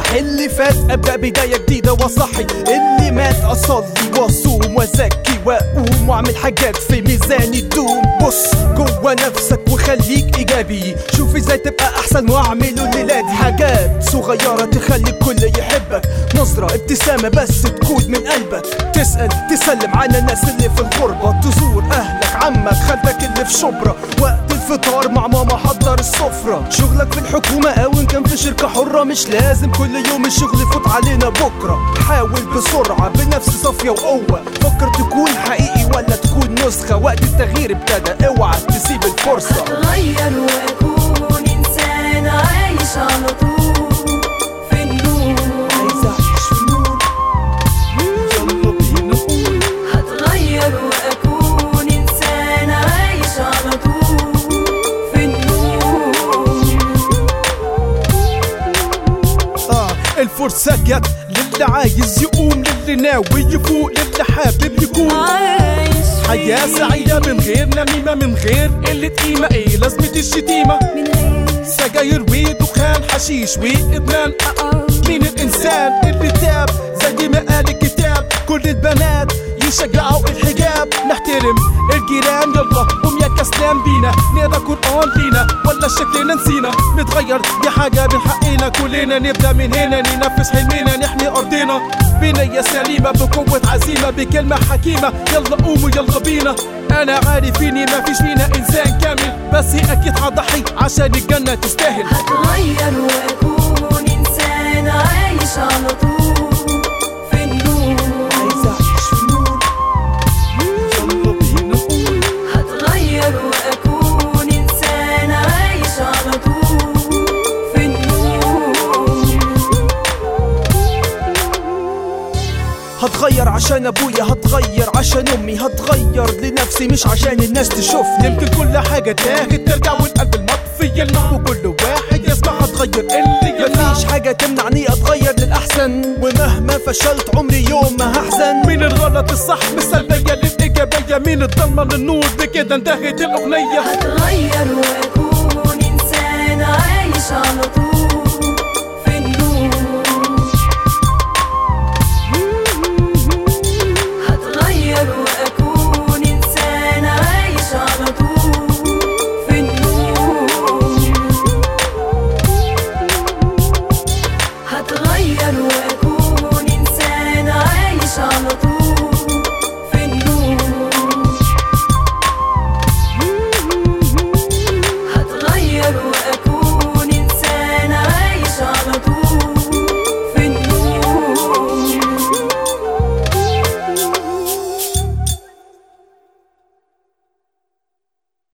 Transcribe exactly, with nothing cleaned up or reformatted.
امسح اللي فات، ابدأ بداية جديدة واصحي اللي مات، اصلي واصوم وازكي واقوم واعمل حاجات في ميزاني تدوم. بص جوا نفسك وخليك ايجابي، شوف ازاي تبقى احسن واعمله الليلة دي. حاجات صغيرة تخلي الكل يحبك، نظرة ابتسامة بس تكون من قلبك، تسأل تسلم على الناس اللي في الغربة، تزور اهلك عمك خالتك اللي في شبرا، وقت الفطار مع ماما حضر السفرة. شغلك في الحكومة او ان كان في شركة حرة، مش لازم كل يوم الشغل يفوت علينا بكرة. حاول بسرعة بنفس صافية وقوة، فكر تكون حقيقي ولا تكون نسخة، وقت التغيير ابتدى اوعى تسيب الفرصة. اتغير واكون انسان عايش على طول في النور، عايز اعيش في النور، يلا بينا نقول. هتغير واكون انسان عايش على طول في النور. اه الفرصة جت للي عايز يقوم، للي ناوي يفوق، للي حابب يكون عايش حياة سعيدة من غير نميمة، من غير قلة قيمة. ايه لازمة الشتيمة؟ من غير سجاير ودخان حشيش وإدمان. مين الإنسان اللي تاب زي ما قال الكتاب؟ كل البنات يشجعوا الحجاب، نحترم الجيران. يلا قوم يا كسلان بينا نقرا قرآن لينا، ولا شكلنا نسينا نتغير؟ دي حاجة من حقنا كلنا، نبدأ من هنا ننفذ حلمنا، نحمي أرضنا بنية سليمة، بقوة عزيمة، بكلمة حكيمة. يلا قوموا يلا بينا. أنا عارف إني مفيش فينا إنسان كامل، بس أكيد هضحي عشان الجنة تستاهل. هتغير واكون انسان عايش على طول في النور، عايز أعيش في النور، يلا بينا نقول. هتغير واكون انسان عايش على طول في النور. هتغير عشان ابويا، هتغير عشان امي، هتغير لنفسي مش عشان الناس تشوفني. يمكن كل حاجة تاهت ترجع والقلب المطفي يلمع، وكل واحد يسمع هتغير اللي يلمع. مفيش حاجة تمنعني اتغير للأحسن، ومهما فشلت عمري يوم ما هحزن. مين الغلط الصح من السلبية للإيجابية، مين الضلمة للنور؟ بكده انتهت الأغنية. هتغير واكون انسان عايش على طول في النور، هتغير واكون انسان عايش على طول في النور، هتغير واكون